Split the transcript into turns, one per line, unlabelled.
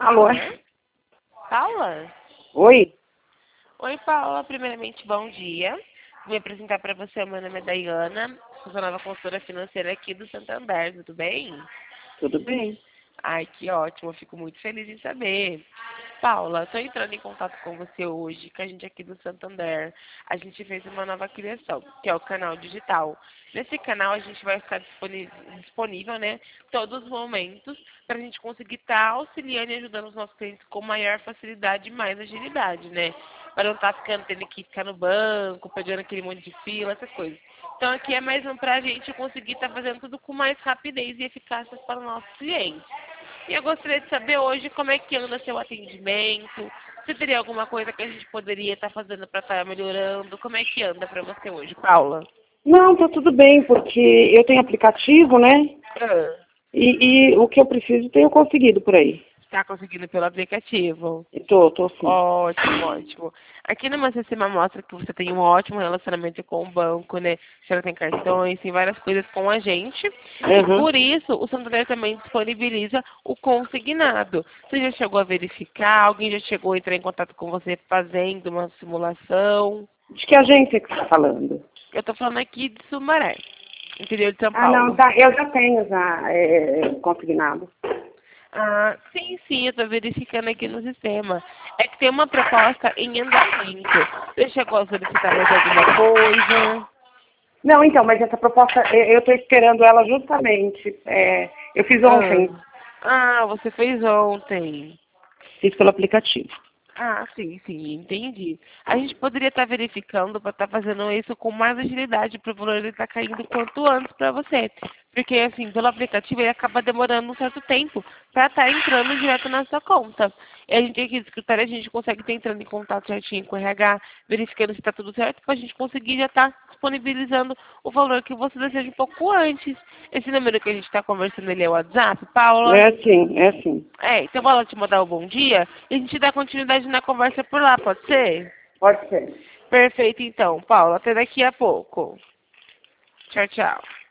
Alô?
Paula?
Oi?
Oi, Paula. Primeiramente, bom dia. Vou me apresentar para você. Meu nome é Dayana, sou sua nova consultora financeira aqui do Santander, tudo bem?
Tudo bem?
Ai, que ótimo. Eu fico muito feliz em saber. Paula, estou entrando em contato com você hoje, que a gente aqui do Santander, a gente fez uma nova criação, que é o canal digital. Nesse canal a gente vai ficar disponível, né, todos os momentos, para a gente conseguir estar auxiliando e ajudando os nossos clientes com maior facilidade e mais agilidade, né? Para não estar tendo que ficar no banco, pegando aquele monte de fila, essas coisas. Então aqui é mais um para a gente conseguir estar fazendo tudo com mais rapidez e eficácia para os nossos clientes. E eu gostaria de saber hoje como é que anda seu atendimento, se teria alguma coisa que a gente poderia estar fazendo para estar melhorando, como é que anda para você hoje, Paula?
Não, tá tudo bem, porque eu tenho aplicativo, né?
Ah,
E o que eu preciso tenho conseguido por aí.
está conseguindo pelo aplicativo?
E tô sim.
Ótimo, ótimo. Aqui no meu sistema mostra que você tem um ótimo relacionamento com o banco, né? Você tem cartões, tem várias coisas com a gente. E
Uhum.
por isso, o Santander também disponibiliza o consignado. Você já chegou a verificar? Alguém já chegou a entrar em contato com você fazendo uma simulação?
De que agência que você tá falando?
Eu estou falando aqui de Sumaré, interior de São
Ah, não,
Paulo.
tá. Eu já tenho consignado.
Ah, sim, sim, eu estou verificando aqui no sistema. É que tem uma proposta em andamento. Você chegou a solicitar mais alguma coisa?
Não, então, mas essa proposta, eu tô esperando ela justamente. Eu fiz ontem,
Você fez ontem.
fiz pelo aplicativo.
Ah, sim, sim, entendi. A gente poderia estar verificando para estar fazendo isso com mais agilidade para o valor estar caindo quanto antes para você. Porque, assim, pelo aplicativo ele acaba demorando um certo tempo para estar entrando direto na sua conta. E a gente aqui do escritório, a gente consegue estar entrando em contato certinho com o RH, verificando se está tudo certo, para a gente conseguir já estar disponibilizando o valor que você deseja um pouco antes. Esse número que a gente está conversando, ele é o WhatsApp, Paula?
É sim.
Então vou lá te mandar o bom dia e a gente dá continuidade na conversa por lá, pode ser?
Pode ser.
Perfeito, então. Paula, até daqui a pouco. Tchau, tchau.